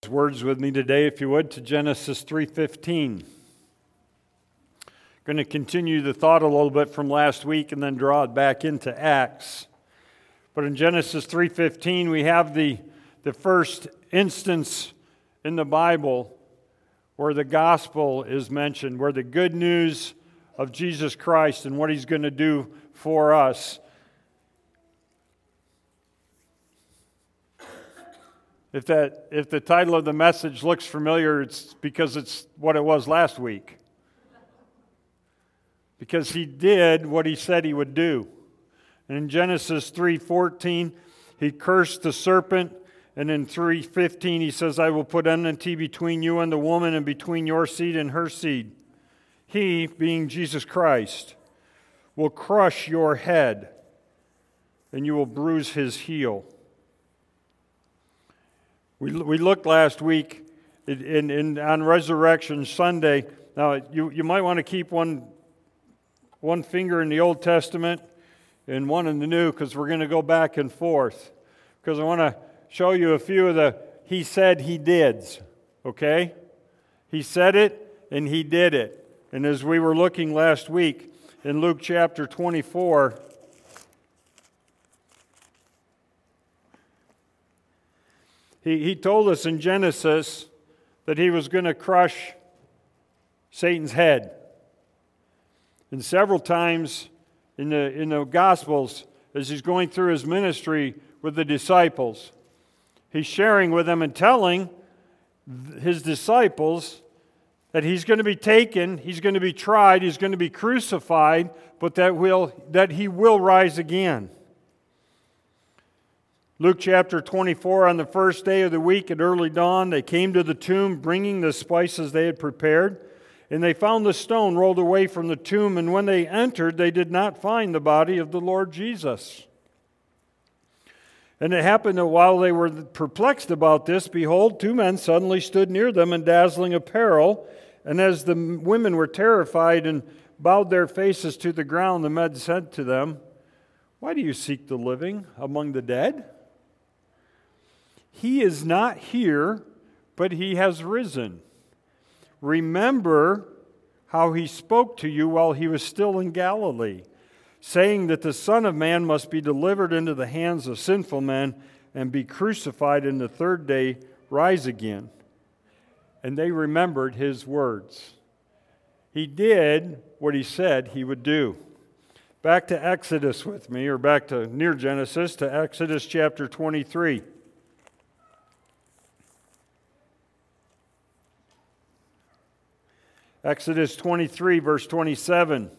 Words with me today, if you would, to Genesis 3:15. Going to continue the thought a little bit from last week and then draw it back into Acts. But in Genesis 3:15, we have the first instance in the Bible where the gospel is mentioned, where the good news of Jesus Christ and what He's going to do for us. If the title of the message looks familiar, it's because it's what it was last week. Because He did what He said He would do. And in Genesis 3:14, He cursed the serpent, and in 3:15 He says, I will put enmity between you and the woman, and between your seed and her seed. He, being Jesus Christ, will crush your head, and you will bruise His heel. We looked last week on Resurrection Sunday. Now, you might want to keep one finger in the Old Testament and one in the New, because we're going to go back and forth. Because I want to show you a few of the He said, He dids. Okay? He said it and He did it. And as we were looking last week in Luke chapter 24, He told us in Genesis that He was going to crush Satan's head. And several times in the Gospels, as He's going through His ministry with the disciples, He's sharing with them and telling His disciples that He's going to be taken, He's going to be tried, He's going to be crucified, but that He will rise again. Luke chapter 24, on the first day of the week at early dawn, they came to the tomb bringing the spices they had prepared, and they found the stone rolled away from the tomb, and when they entered, they did not find the body of the Lord Jesus. And it happened that while they were perplexed about this, behold, two men suddenly stood near them in dazzling apparel, and as the women were terrified and bowed their faces to the ground, the men said to them, Why do you seek the living among the dead? He is not here, but He has risen. Remember how He spoke to you while He was still in Galilee, saying that the Son of Man must be delivered into the hands of sinful men and be crucified, and the third day rise again. And they remembered His words. He did what He said He would do. Back to Exodus with me, or back to near Genesis, to Exodus chapter 23. Exodus 23, verse 27.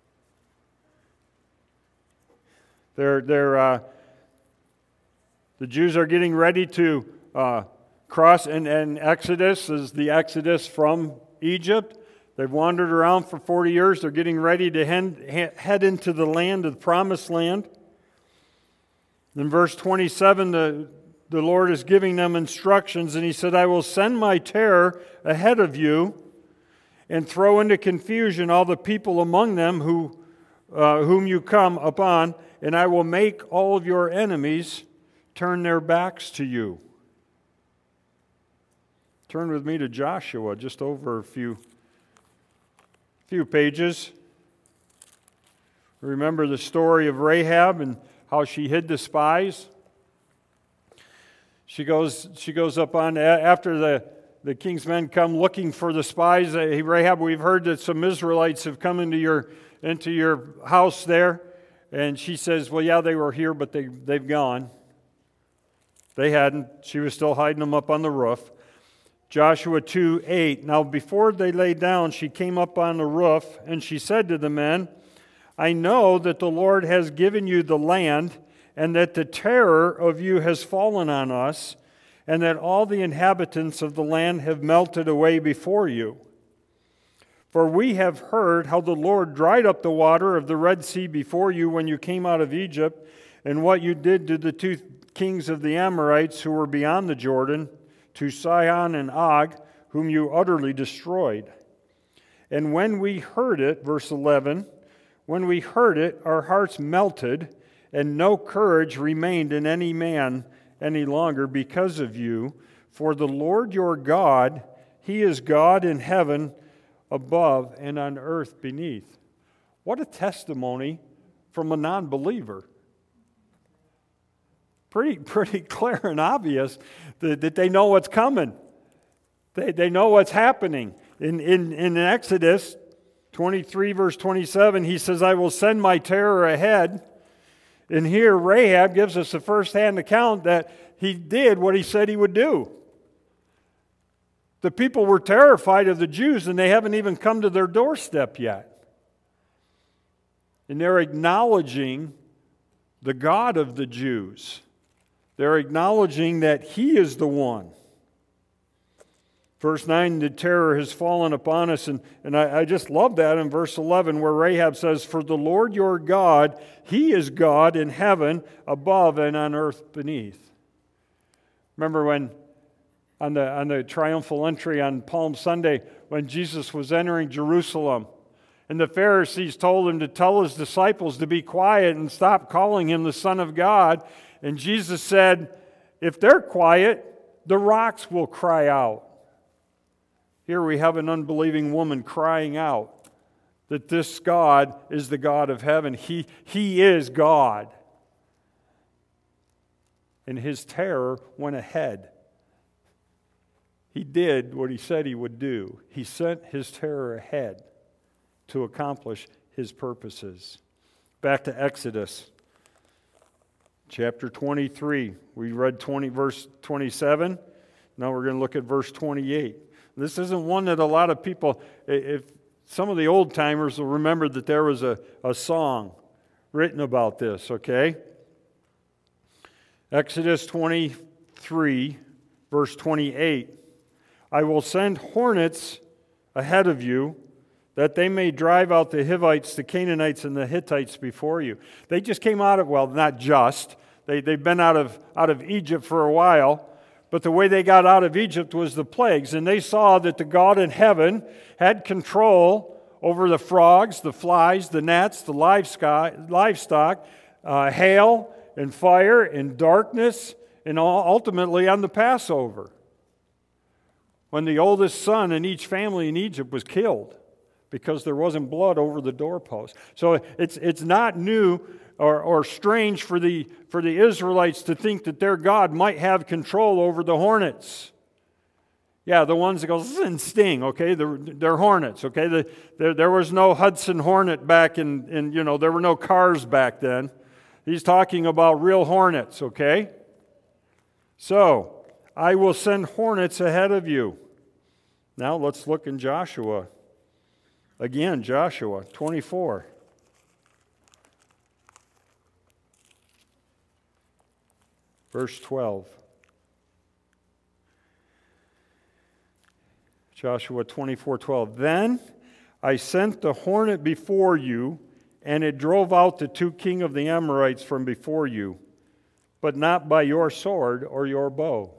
The Jews are getting ready to cross, and Exodus is the Exodus from Egypt. They've wandered around for 40 years. They're getting ready to head into the land of the promised land. In verse 27, the Lord is giving them instructions, and He said, I will send my terror ahead of you and throw into confusion all the people among them whom you come upon, and I will make all of your enemies turn their backs to you. Turn with me to Joshua, just over a few pages. Remember the story of Rahab and how she hid the spies? She goes up on after the king's men come looking for the spies. Rahab, we've heard that some Israelites have come into your house there. And she says, well, yeah, they were here, but they've gone. They hadn't. She was still hiding them up on the roof. Joshua 2:8. Now before they lay down, she came up on the roof, and she said to the men, I know that the Lord has given you the land, and that the terror of you has fallen on us, and that all the inhabitants of the land have melted away before you. For we have heard how the Lord dried up the water of the Red Sea before you when you came out of Egypt, and what you did to the two kings of the Amorites who were beyond the Jordan, to Sihon and Og, whom you utterly destroyed. And when we heard it, verse 11, when we heard it, our hearts melted, and no courage remained in any man any longer because of you, For the Lord your God, He is God in heaven above and on earth beneath. What a testimony from a non-believer. Pretty clear and obvious that they know what's coming. They know what's happening. In Exodus 23, verse 27, he says, I will send my terror ahead. And here Rahab gives us a first-hand account that he did what he said he would do. The people were terrified of the Jews, and they haven't even come to their doorstep yet. And they're acknowledging the God of the Jews. They're acknowledging that He is the one. Verse 9, the terror has fallen upon us. And I just love that in verse 11 where Rahab says, For the Lord your God, He is God in heaven above and on earth beneath. Remember when on the triumphal entry on Palm Sunday when Jesus was entering Jerusalem and the Pharisees told Him to tell His disciples to be quiet and stop calling Him the Son of God. And Jesus said, if they're quiet, the rocks will cry out. Here we have an unbelieving woman crying out that this God is the God of heaven. He is God. And His terror went ahead. He did what He said He would do. He sent His terror ahead to accomplish His purposes. Back to Exodus chapter 23. We read verse 27. Now we're going to look at verse 28. This isn't one that a lot of people, if some of the old timers will remember that there was a song written about this, okay? Exodus 23, verse 28. I will send hornets ahead of you, that they may drive out the Hivites, the Canaanites, and the Hittites before you. They just came out of, well, not just. They've been out of Egypt for a while. But the way they got out of Egypt was the plagues. And they saw that the God in heaven had control over the frogs, the flies, the gnats, the livestock, hail and fire and darkness, and ultimately on the Passover, when the oldest son in each family in Egypt was killed because there wasn't blood over the doorpost. So it's not new or strange for the Israelites to think that their God might have control over the hornets. Yeah, the ones that go and sting, okay? They're hornets, okay? There was no Hudson Hornet back in there were no cars back then. He's talking about real hornets, okay? So, I will send hornets ahead of you. Now let's look in Joshua. Again, Joshua 24. Verse 12. Joshua 24:12. Then I sent the hornet before you, and it drove out the two kings of the Amorites from before you, but not by your sword or your bow.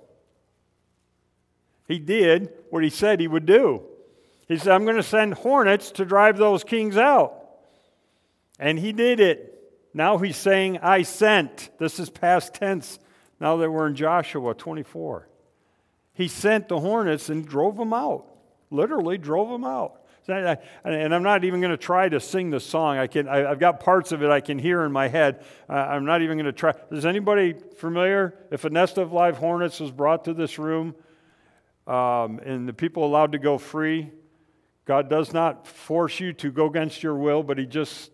He did what he said he would do. He said, I'm going to send hornets to drive those kings out. And he did it. Now he's saying, I sent. This is past tense. Now that we're in Joshua 24. He sent the hornets and drove them out. Literally drove them out. And I'm not even going to try to sing the song. I've got parts of it I can hear in my head. I'm not even going to try. Is anybody familiar? If a nest of live hornets was brought to this room and the people allowed to go free, God does not force you to go against your will, but He just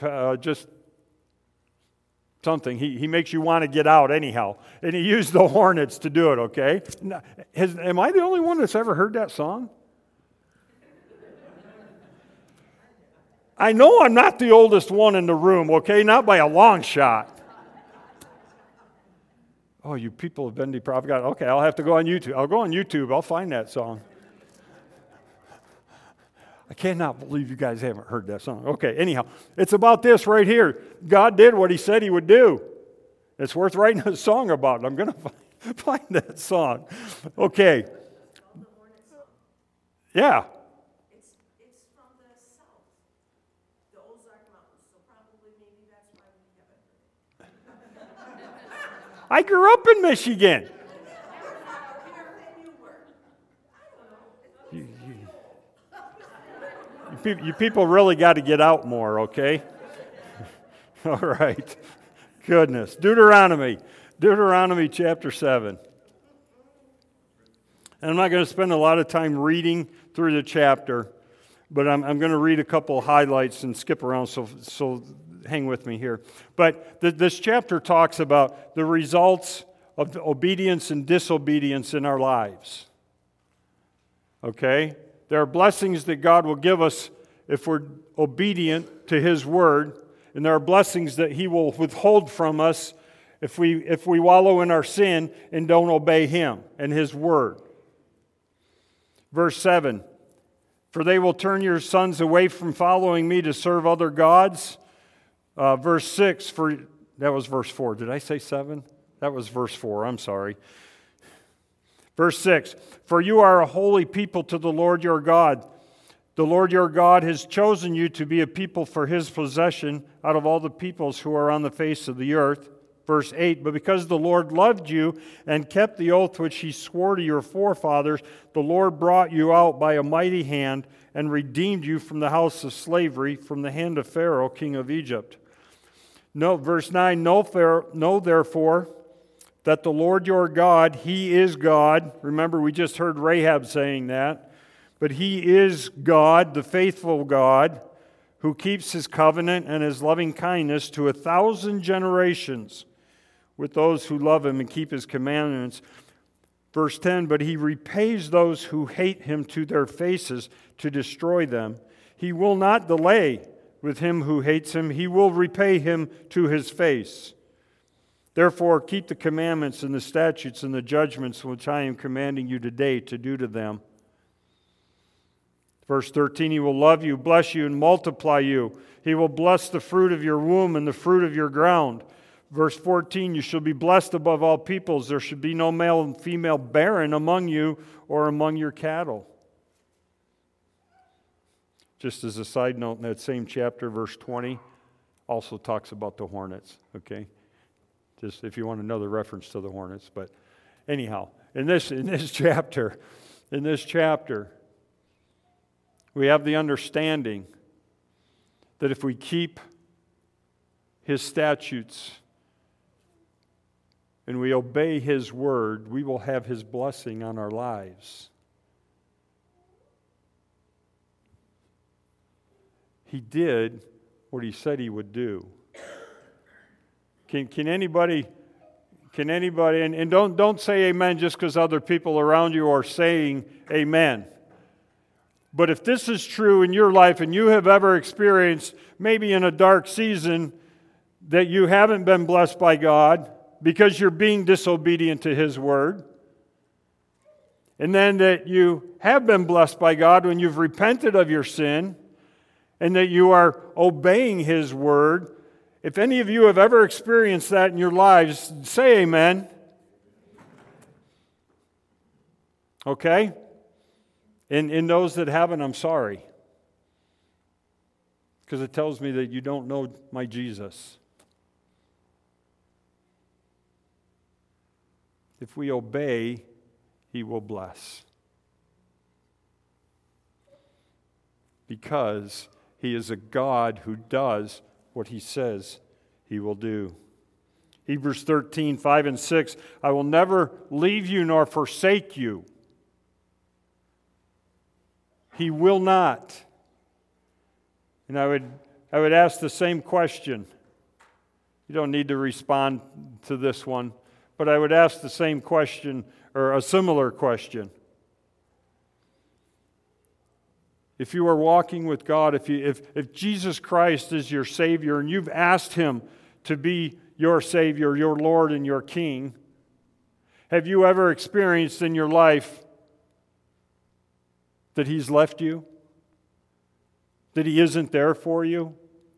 something. He makes you want to get out anyhow. And He used the hornets to do it, okay? Am I the only one that's ever heard that song? I know I'm not the oldest one in the room, okay? Not by a long shot. Oh, you people have been deprived. Okay, I'll have to go on YouTube. I'll go on YouTube. I'll find that song. I cannot believe you guys haven't heard that song. Okay, anyhow, it's about this right here. God did what He said He would do. It's worth writing a song about. I'm going to find that song. Okay. Yeah. It's from the south, the Ozark Mountains, so probably maybe that's why we haven't heard it. I grew up in Michigan. You people really got to get out more, okay? All right. Goodness. Deuteronomy chapter 7. And I'm not going to spend a lot of time reading through the chapter, but I'm going to read a couple highlights and skip around, so hang with me here. But this chapter talks about the results of obedience and disobedience in our lives. Okay? There are blessings that God will give us if we're obedient to His Word, and there are blessings that He will withhold from us if we wallow in our sin and don't obey Him and His Word. Verse 7, for they will turn your sons away from following me to serve other gods. Verse 6, that was verse 4. Did I say 7? That was verse 4, I'm sorry. Verse 6, for you are a holy people to the Lord your God. The Lord your God has chosen you to be a people for His possession out of all the peoples who are on the face of the earth. Verse 8, but because the Lord loved you and kept the oath which He swore to your forefathers, the Lord brought you out by a mighty hand and redeemed you from the house of slavery, from the hand of Pharaoh, king of Egypt. No, verse 9, know therefore that the Lord your God, He is God. Remember, we just heard Rahab saying that. But He is God, the faithful God, who keeps His covenant and His loving kindness to 1,000 generations with those who love Him and keep His commandments. Verse 10, but He repays those who hate Him to their faces to destroy them. He will not delay with him who hates Him. He will repay him to his face. Therefore, keep the commandments and the statutes and the judgments which I am commanding you today to do to them. Verse 13, He will love you, bless you, and multiply you. He will bless the fruit of your womb and the fruit of your ground. Verse 14, you shall be blessed above all peoples. There should be no male and female barren among you or among your cattle. Just as a side note, in that same chapter, verse 20, also talks about the hornets, okay? Just if you want another reference to the hornets. But anyhow, in this chapter, we have the understanding that if we keep His statutes and we obey His word, we will have His blessing on our lives. He did what He said He would do. Can anybody, and don't say amen just because other people around you are saying amen. But if this is true in your life and you have ever experienced, maybe in a dark season, that you haven't been blessed by God because you're being disobedient to His word, and then that you have been blessed by God when you've repented of your sin, and that you are obeying His word, if any of you have ever experienced that in your lives, say amen. Okay? In those that haven't, I'm sorry. Because it tells me that you don't know my Jesus. If we obey, He will bless. Because He is a God who does what He says He will do. Hebrews 13, 5 and 6, I will never leave you nor forsake you. He will not. And I would ask the same question. You don't need to respond to this one, but I would ask the same question or a similar question. If you are walking with God, if Jesus Christ is your Savior and you've asked Him to be your Savior, your Lord, and your King, have you ever experienced in your life that He's left you? That He isn't there for you?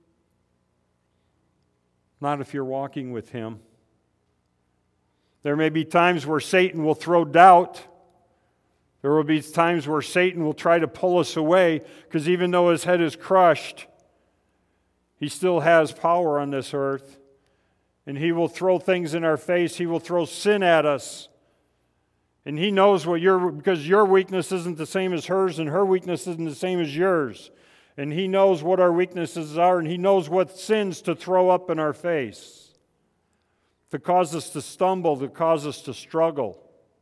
Not if you're walking with Him. There may be times where Satan will throw doubt. There will be times where Satan will try to pull us away, because even though his head is crushed, he still has power on this earth. And he will throw things in our face. He will throw sin at us. And He knows because your weakness isn't the same as hers, and her weakness isn't the same as yours. And He knows what our weaknesses are, and He knows what sins to throw up in our face to cause us to stumble, to cause us to struggle.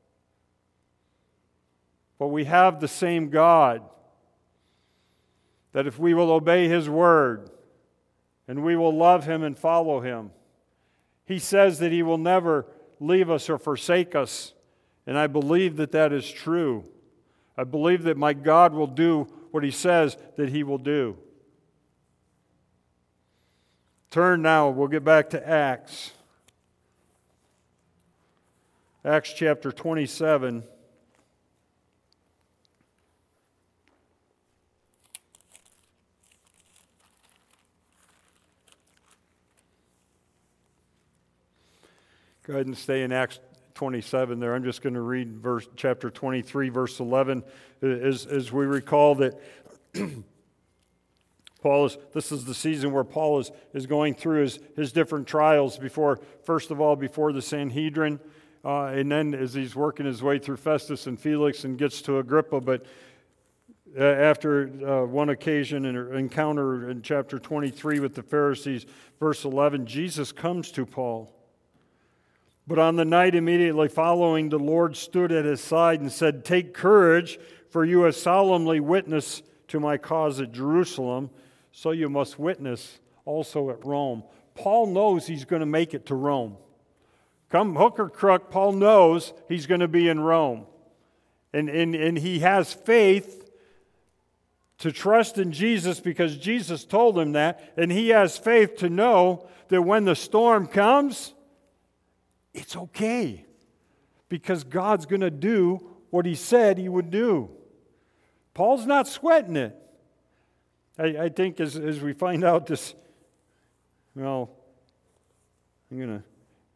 But we have the same God that if we will obey His word and we will love Him and follow Him, He says that He will never leave us or forsake us. And I believe that that is true. I believe that my God will do what He says that He will do. Turn now, we'll get back to Acts. Acts chapter 27. Go ahead and stay in Acts 27 there. I'm just going to read chapter 23, verse 11. As we recall that this is the season where Paul is going through his different trials first of all, before the Sanhedrin, and then as he's working his way through Festus and Felix and gets to Agrippa. But after one occasion, an encounter in chapter 23 with the Pharisees, verse 11, Jesus comes to Paul. But on the night immediately following, the Lord stood at his side and said, "Take courage, for you have solemnly witnessed to my cause at Jerusalem, so you must witness also at Rome." Paul knows he's going to make it to Rome. Come hook or crook, Paul knows he's going to be in Rome. And he has faith to trust in Jesus because Jesus told him that. And he has faith to know that when the storm comes, it's okay, because God's going to do what He said He would do. Paul's not sweating it. I think as we find out this, well, I'm going to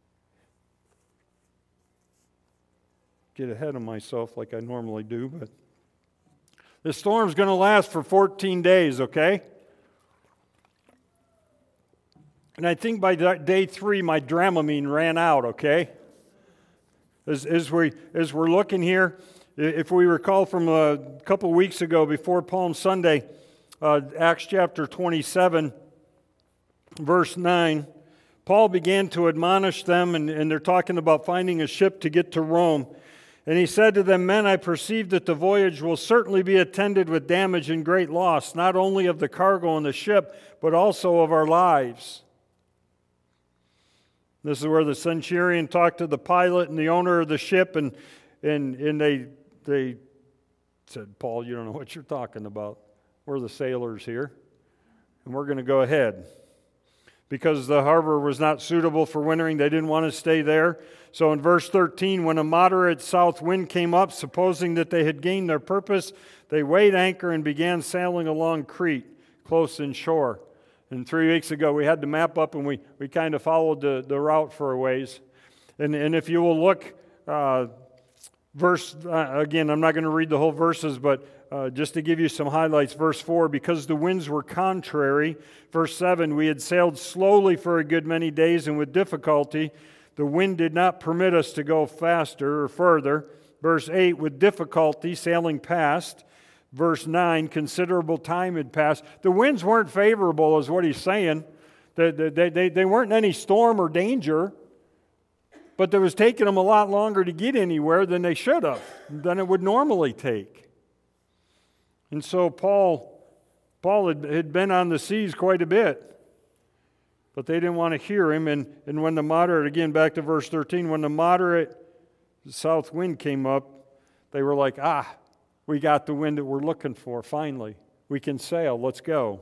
get ahead of myself like I normally do, but the storm's going to last for 14 days, okay? And I think by day 3, my Dramamine ran out, okay? As we're looking here, if we recall from a couple weeks ago before Palm Sunday, Acts chapter 27, verse 9, Paul began to admonish them, and they're talking about finding a ship to get to Rome. And he said to them, "Men, I perceive that the voyage will certainly be attended with damage and great loss, not only of the cargo and the ship, but also of our lives." This is where the centurion talked to the pilot and the owner of the ship, and they said, "Paul, you don't know what you're talking about. We're the sailors here, and we're going to go ahead." Because the harbor was not suitable for wintering, they didn't want to stay there. So in verse 13, when a moderate south wind came up, supposing that they had gained their purpose, they weighed anchor and began sailing along Crete, close inshore. And 3 weeks ago, we had the map up, and we kind of followed the route for a ways. And if you will look, again, I'm not going to read the whole verses, but just to give you some highlights, verse 4, because the winds were contrary. Verse 7, we had sailed slowly for a good many days, and with difficulty. The wind did not permit us to go faster or further. Verse 8, with difficulty, sailing past. Verse 9, considerable time had passed. The winds weren't favorable, is what he's saying. They weren't in any storm or danger, but it was taking them a lot longer to get anywhere than they should have, than it would normally take. And so Paul had been on the seas quite a bit, but they didn't want to hear him. And when the moderate, again back to verse 13, when the moderate south wind came up, they were like, we got the wind that we're looking for, finally. We can sail, let's go.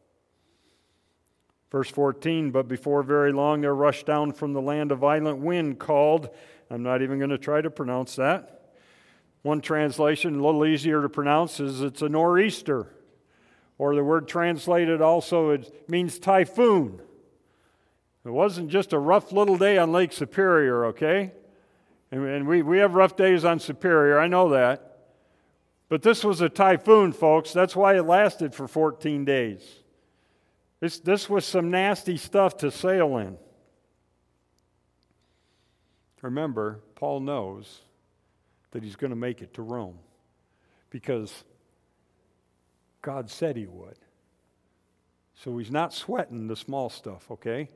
Verse 14, but before very long there rushed down from the land a violent wind called, I'm not even going to try to pronounce that. One translation, a little easier to pronounce, is it's a nor'easter. Or the word translated also, it means typhoon. It wasn't just a rough little day on Lake Superior, okay? And we have rough days on Superior, I know that. But this was a typhoon, folks. That's why it lasted for 14 days. This was some nasty stuff to sail in. Remember, Paul knows that he's going to make it to Rome, because God said he would. So he's not sweating the small stuff, okay?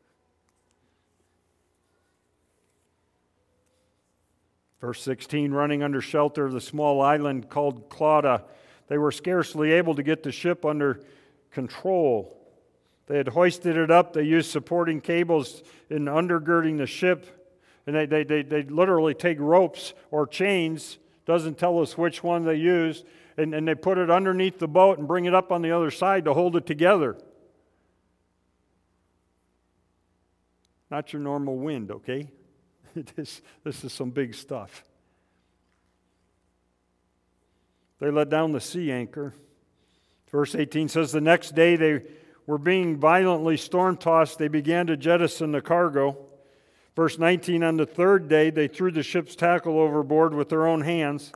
Verse 16, running under shelter of the small island called Clauda, they were scarcely able to get the ship under control. They had hoisted it up. They used supporting cables in undergirding the ship. And they literally take ropes or chains, doesn't tell us which one they used, and they put it underneath the boat and bring it up on the other side to hold it together. Not your normal wind, okay? This is some big stuff. They let down the sea anchor. Verse 18 says, the next day they were being violently storm-tossed. They began to jettison the cargo. Verse 19, on the third day they threw the ship's tackle overboard with their own hands.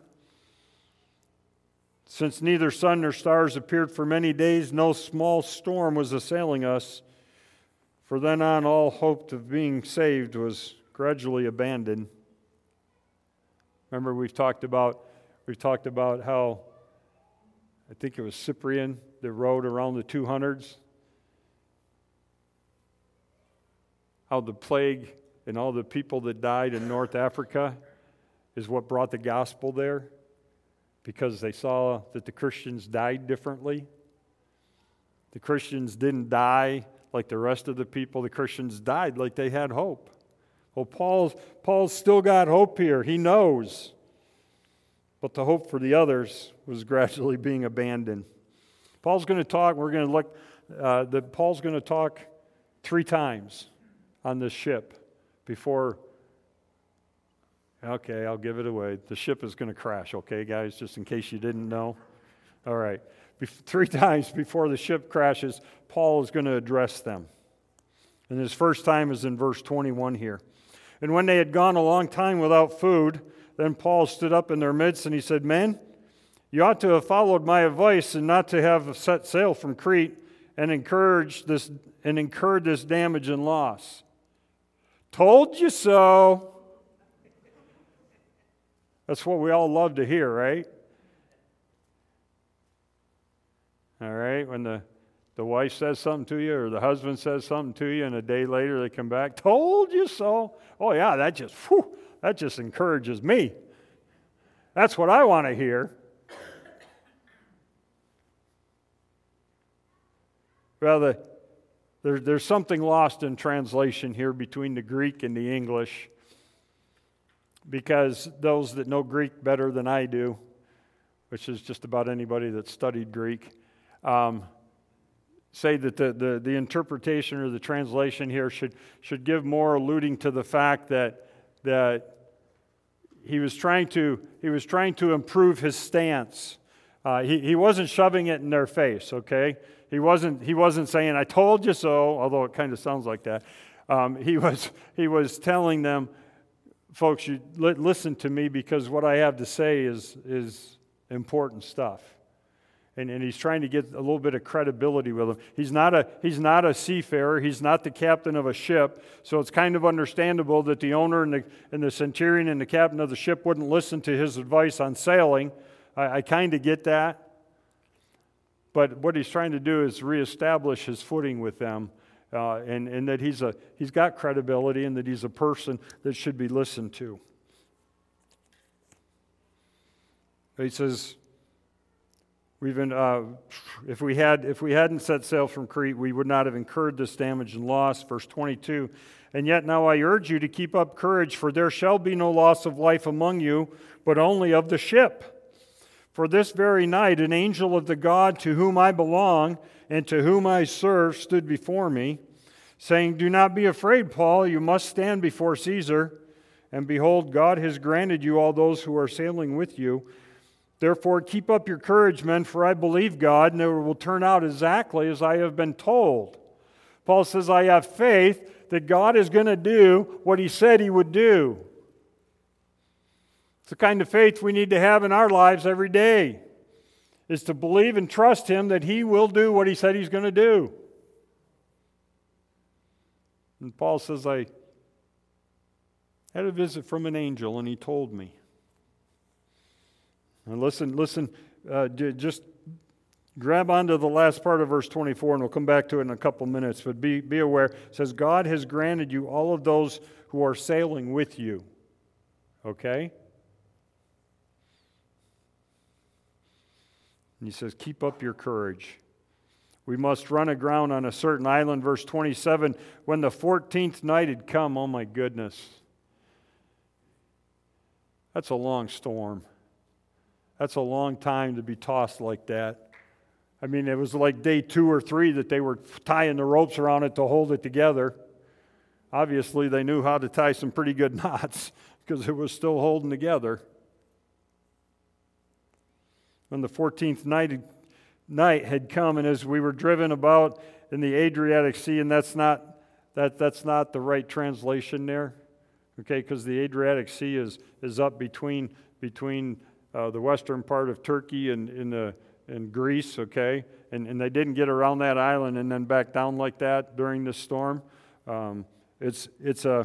Since neither sun nor stars appeared for many days, no small storm was assailing us. For then on, all hope of being saved was gradually abandoned. Remember, we've talked about how, I think it was Cyprian that wrote around the 200s, how the plague and all the people that died in North Africa is what brought the gospel there, because they saw that the Christians died differently. The Christians didn't die like the rest of the people. The Christians died like they had hope. Well, Paul's still got hope here. He knows. But the hope for the others was gradually being abandoned. Paul's going to talk, Paul's going to talk 3 times on this ship before, okay, I'll give it away. The ship is going to crash, okay, guys, just in case you didn't know. All right. 3 times before the ship crashes, Paul is going to address them. And his first time is in verse 21 here. And when they had gone a long time without food, then Paul stood up in their midst and he said, men, you ought to have followed my advice and not to have set sail from Crete and incurred this damage and loss. Told you so. That's what we all love to hear, right? All right, when the wife says something to you or the husband says something to you and a day later they come back, told you so. Oh yeah, that just encourages me. That's what I want to hear. Well, there's something lost in translation here between the Greek and the English, because those that know Greek better than I do, which is just about anybody that studied Greek, say that the interpretation or the translation here should give more alluding to the fact that he was trying to improve his stance. He wasn't shoving it in their face, okay? He wasn't saying, I told you so, although it kind of sounds like that. He was telling them, folks, you listen to me, because what I have to say is important stuff. And he's trying to get a little bit of credibility with him. He's not a seafarer. He's not the captain of a ship. So it's kind of understandable that the owner and the centurion and the captain of the ship wouldn't listen to his advice on sailing. I kind of get that. But what he's trying to do is reestablish his footing with them, and that he's got credibility and that he's a person that should be listened to. He says, if we hadn't set sail from Crete, we would not have incurred this damage and loss. Verse 22, and yet now I urge you to keep up courage, for there shall be no loss of life among you, but only of the ship. For this very night an angel of the God to whom I belong and to whom I serve stood before me, saying, do not be afraid, Paul, you must stand before Caesar. And behold, God has granted you all those who are sailing with you. Therefore, keep up your courage, men, for I believe God, and it will turn out exactly as I have been told. Paul says, I have faith that God is going to do what he said he would do. It's the kind of faith we need to have in our lives every day, is to believe and trust him that he will do what he said he's going to do. And Paul says, I had a visit from an angel, and he told me. And listen, just grab onto the last part of verse 24, and we'll come back to it in a couple minutes. But be aware. It says, God has granted you all of those who are sailing with you. Okay? And he says, keep up your courage. We must run aground on a certain island. Verse 27, when the 14th night had come, oh my goodness. That's a long storm. That's a long time to be tossed like that. I mean, it was like day 2 or 3 that they were tying the ropes around it to hold it together. Obviously, they knew how to tie some pretty good knots because it was still holding together. When the 14th night had come, and as we were driven about in the Adriatic Sea, and that's not the right translation there, okay? Because the Adriatic Sea is up between the western part of Turkey and Greece, okay? And they didn't get around that island and then back down like that during this storm. It's a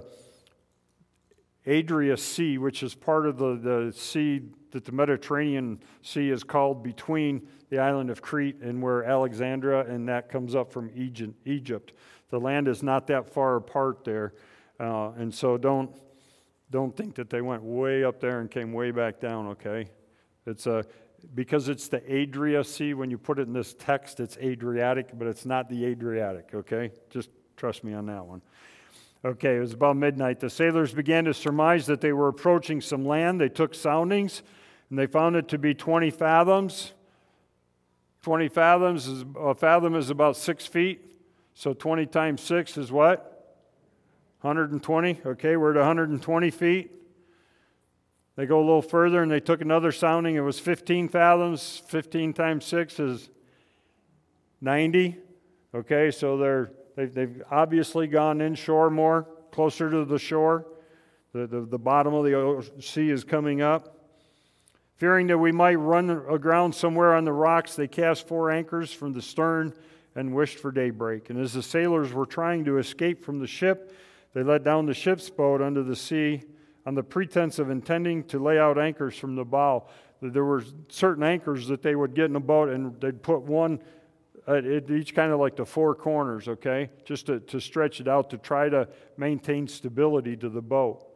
Adria Sea, which is part of the sea that the Mediterranean Sea is called between the island of Crete and where Alexandria, and that comes up from Egypt. The land is not that far apart there, and so don't think that they went way up there and came way back down, okay? It's because it's the Adria Sea, when you put it in this text, it's Adriatic, but it's not the Adriatic, okay? Just trust me on that one. Okay, it was about midnight. The sailors began to surmise that they were approaching some land. They took soundings, and they found it to be 20 fathoms. 20 fathoms, a fathom is about 6 feet. So 20 times 6 is what? 120. Okay, we're at 120 feet. They go a little further, and they took another sounding. It was 15 fathoms. 15 times 6 is 90. Okay, so they've obviously gone inshore more, closer to the shore. The bottom of the sea is coming up. Fearing that we might run aground somewhere on the rocks, they cast 4 anchors from the stern and wished for daybreak. And as the sailors were trying to escape from the ship, they let down the ship's boat under the sea on the pretense of intending to lay out anchors from the bow. There were certain anchors that they would get in a boat, and they'd put one at each kind of like the 4 corners, okay, just to stretch it out to try to maintain stability to the boat.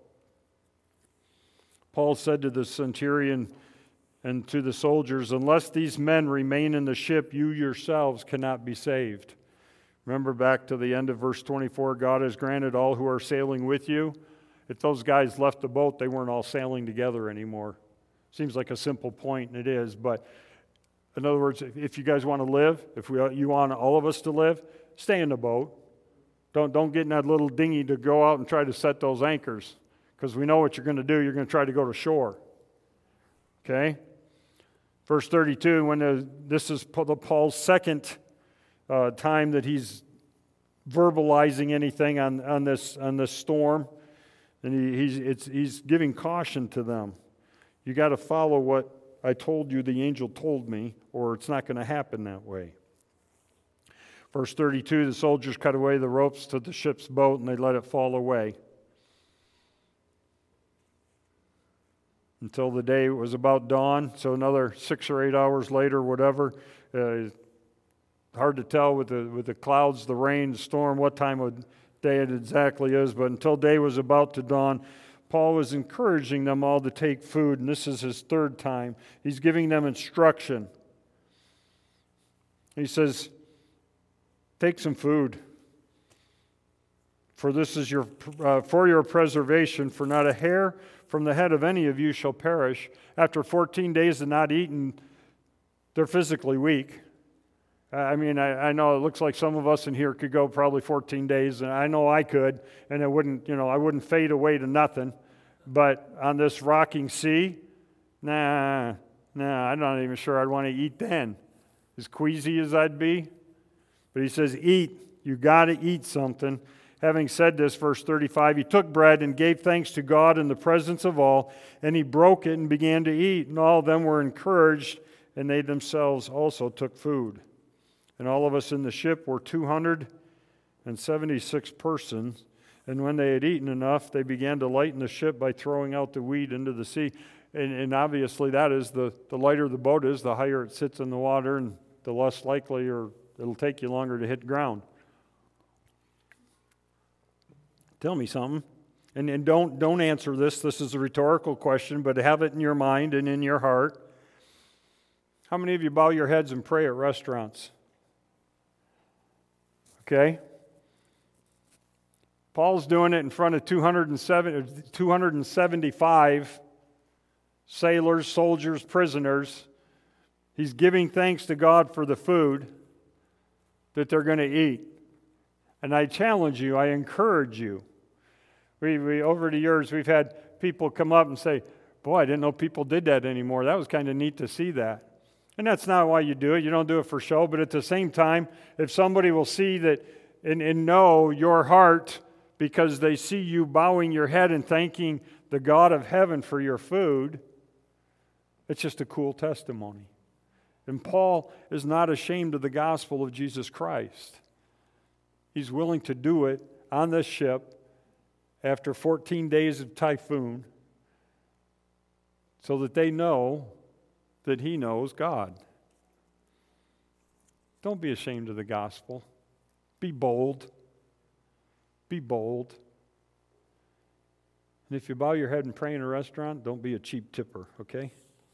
Paul said to the centurion and to the soldiers, unless these men remain in the ship, you yourselves cannot be saved. Remember back to the end of verse 24, God has granted all who are sailing with you. If those guys left the boat, they weren't all sailing together anymore. Seems like a simple point, and it is, but in other words, if you guys want to live, you want all of us to live, stay in the boat. Don't get in that little dinghy to go out and try to set those anchors, because we know what you're going to do. You're going to try to go to shore. Okay? Verse 32, this is Paul's second time that he's verbalizing anything on this storm, and he's giving caution to them. You got to follow what I told you the angel told me, or it's not going to happen that way. Verse 32, the soldiers cut away the ropes to the ship's boat, and they let it fall away. Until the day was about dawn, so another 6 or 8 hours later, whatever. Hard to tell with the clouds, the rain, the storm, what time of day it exactly is, but until day was about to dawn, Paul was encouraging them all to take food, and this is his 3rd time. He's giving them instruction. He says, take some food, for this is for your preservation, for not a hair from the head of any of you shall perish. After 14 days of not eating, they're physically weak. I mean, I know it looks like some of us in here could go probably 14 days, and I know I could, and it wouldn't, I wouldn't fade away to nothing. But on this rocking sea, nah, I'm not even sure I'd want to eat then, as queasy as I'd be. But he says, eat. You got to eat something. Having said this, verse 35, he took bread and gave thanks to God in the presence of all, and he broke it and began to eat. And all of them were encouraged, and they themselves also took food. And all of us in the ship were 276 persons. And when they had eaten enough, they began to lighten the ship by throwing out the wheat into the sea. And obviously that is the lighter the boat is, the higher it sits in the water, and the less likely, or it'll take you longer to hit ground. Tell me something. And don't answer this. This is a rhetorical question, but have it in your mind and in your heart. How many of you bow your heads and pray at restaurants? Okay? Paul's doing it in front of 275 sailors, soldiers, prisoners. He's giving thanks to God for the food that they're going to eat. And I challenge you, I encourage you. We over the years, we've had people come up and say, boy, I didn't know people did that anymore. That was kind of neat to see that. And that's not why you do it. You don't do it for show. But at the same time, if somebody will see that and know your heart because they see you bowing your head and thanking the God of heaven for your food, it's just a cool testimony. And Paul is not ashamed of the gospel of Jesus Christ. He's willing to do it on this ship after 14 days of typhoon so that they know that he knows God. Don't be ashamed of the gospel. Be bold. Be bold. And if you bow your head and pray in a restaurant, don't be a cheap tipper, okay?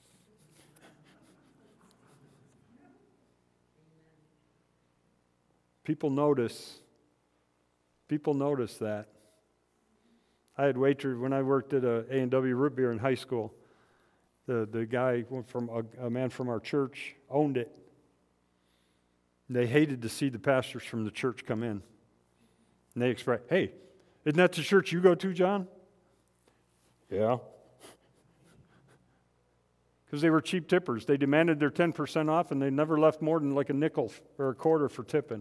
People notice. People notice that. I had waitress when I worked at A&W Root Beer in high school. The guy from a man from our church owned it. They hated to see the pastors from the church come in. And they expressed, hey, isn't that the church you go to, John? Yeah. Because they were cheap tippers. They demanded their 10% off, and they never left more than like a nickel or a quarter for tipping.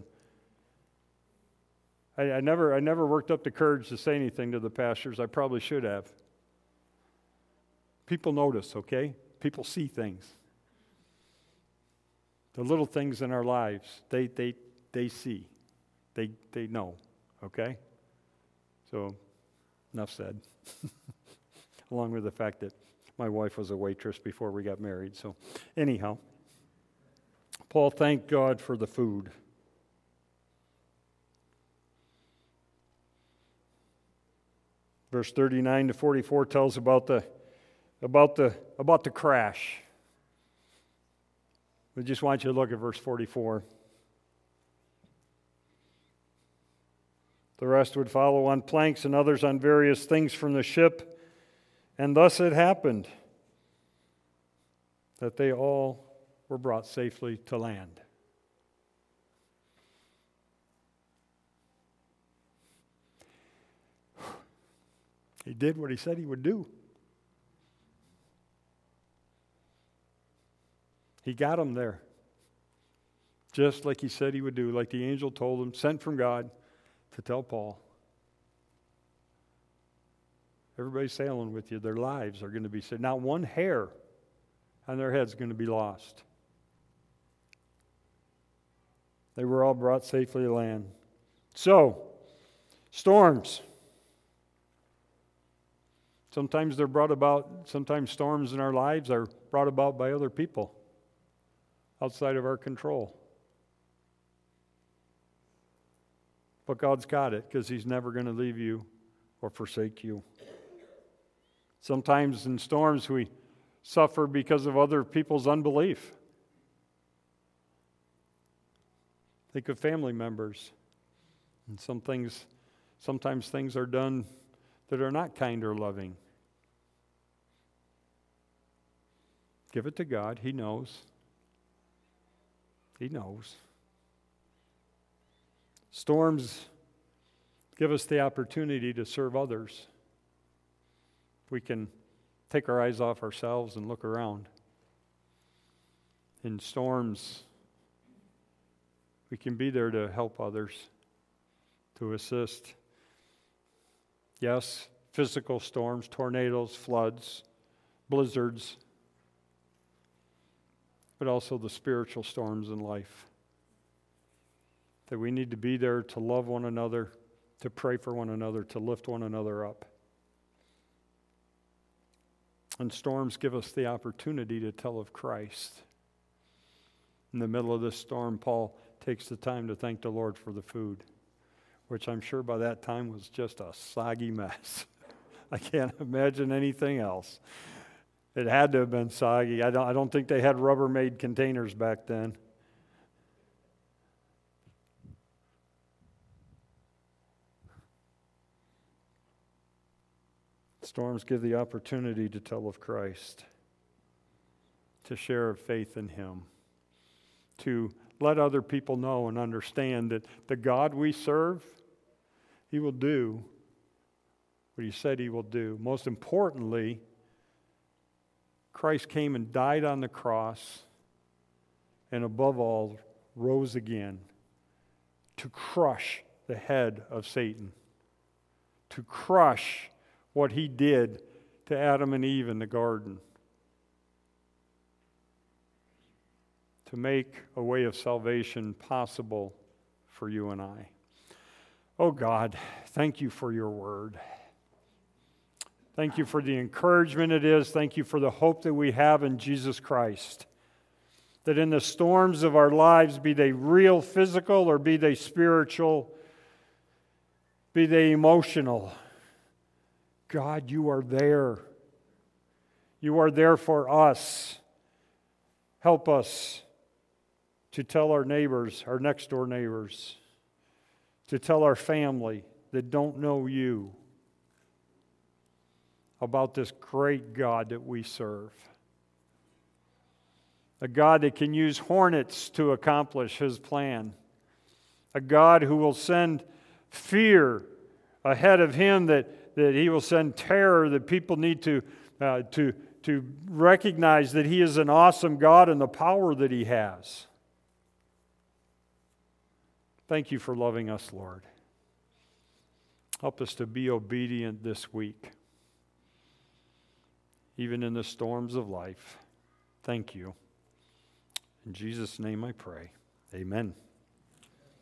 I never worked up the courage to say anything to the pastors. I probably should have. People notice, okay? People see things. The little things in our lives, they see. They know, okay? So, enough said. Along with the fact that my wife was a waitress before we got married. So, anyhow, Paul thanked God for the food. Verse 39 to 44 tells about the crash. We just want you to look at verse 44. The rest would follow on planks and others on various things from the ship. And thus it happened that they all were brought safely to land. He did what he said he would do. He got them there. Just like he said he would do, like the angel told him, sent from God to tell Paul. Everybody's sailing with you. Their lives are going to be saved. Not one hair on their head's going to be lost. They were all brought safely to land. So, storms. Sometimes they're brought about, sometimes storms in our lives are brought about by other people outside of our control. But God's got it because He's never going to leave you or forsake you. Sometimes in storms we suffer because of other people's unbelief. Think of family members. And sometimes things are done that are not kind or loving. Give it to God. He knows. He knows. Storms give us the opportunity to serve others. We can take our eyes off ourselves and look around. In storms, we can be there to help others, to assist. Yes, physical storms, tornadoes, floods, blizzards, but also the spiritual storms in life. That we need to be there to love one another, to pray for one another, to lift one another up. And storms give us the opportunity to tell of Christ. In the middle of this storm, Paul takes the time to thank the Lord for the food, which I'm sure by that time was just a soggy mess. I can't imagine anything else. It had to have been soggy. I don't think they had Rubbermaid containers back then. Storms give the opportunity to tell of Christ, to share of faith in Him, to let other people know and understand that the God we serve, He will do what He said He will do. Most importantly, Christ came and died on the cross, and above all, rose again to crush the head of Satan, to crush what He did to Adam and Eve in the garden, to make a way of salvation possible for you and I. Oh God, thank You for Your word. Thank You for the encouragement it is. Thank You for the hope that we have in Jesus Christ. That in the storms of our lives, be they real physical or be they spiritual, be they emotional, God, You are there. You are there for us. Help us to tell our neighbors, our next door neighbors, to tell our family that don't know You about this great God that we serve. A God that can use hornets to accomplish His plan. A God who will send fear ahead of Him, that He will send terror, that people need to recognize that He is an awesome God and the power that He has. Thank You for loving us, Lord. Help us to be obedient this week, even in the storms of life. Thank You. In Jesus' name I pray. Amen.